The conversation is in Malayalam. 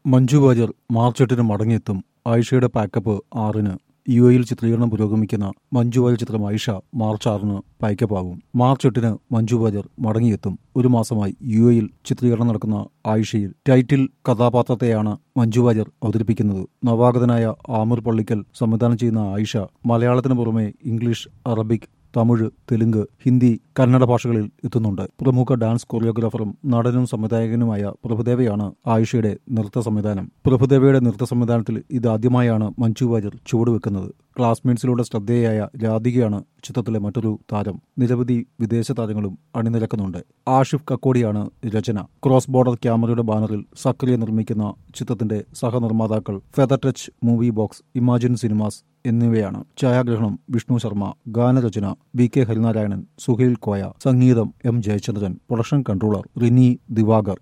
മഞ്ജു വാര്യർ മാർച്ച് 8-ന് മടങ്ങിയെത്തും. ആയിഷയുടെ പാക്കപ്പ് 6-ന്. യുഎഇയിൽ ചിത്രീകരണം പുരോഗമിക്കുന്ന മഞ്ജു വാര്യർ ചിത്രം ആയിഷ മാർച്ച് 6-ന് പാക്കപ്പാകും. മാർച്ച് 8-ന് മഞ്ജു വാര്യർ മടങ്ങിയെത്തും. ഒരു മാസമായി യുഎഇയിൽ ചിത്രീകരണം നടക്കുന്ന ആയിഷയിൽ ടൈറ്റിൽ കഥാപാത്രത്തെയാണ് മഞ്ജു വാര്യർ അവതരിപ്പിക്കുന്നത്. നവാഗതനായ ആമിർ പള്ളിക്കൽ സംവിധാനം ചെയ്യുന്ന ആയിഷ മലയാളത്തിന് പുറമെ ഇംഗ്ലീഷ്, അറബിക്, തമിഴ്, തെലുങ്ക്, ഹിന്ദി, കന്നഡ ഭാഷകളിൽ എത്തുന്നുണ്ട്. പ്രമുഖ ഡാൻസ് കൊറിയോഗ്രാഫറും നടനും സംവിധായകനുമായ പ്രഭുദേവയാണ് ആയിഷയുടെ നൃത്ത സംവിധാനം. പ്രഭുദേവയുടെ നൃത്ത സംവിധാനത്തിൽ ഇതാദ്യമായാണ് മഞ്ജു വാര്യർ ചുവടുവെക്കുന്നത്. ക്ലാസ്മേറ്റ്സിലൂടെ ശ്രദ്ധേയയായ രാധികയാണ് ചിത്രത്തിലെ മറ്റൊരു താരം. നിരവധി വിദേശ താരങ്ങളും അണിനിരക്കുന്നുണ്ട്. ആഷിഫ് കക്കോടിയാണ് രചന. ക്രോസ് ബോർഡർ ക്യാമറയുടെ ബാനറിൽ സക്രിയ നിർമ്മിക്കുന്ന ചിത്രത്തിന്റെ സഹനിർമ്മാതാക്കൾ Feather Touch Movie Box, Imagine Cinemas എന്നിവയാണ്. ഛായാഗ്രഹണം വിഷ്ണു ശർമ്മ, ഗാനരചന BK ഹരിനാരായണൻ, സുഹൈൽ കോയ, സംഗീതം M Jayachandran, production controller Rini Diwakar.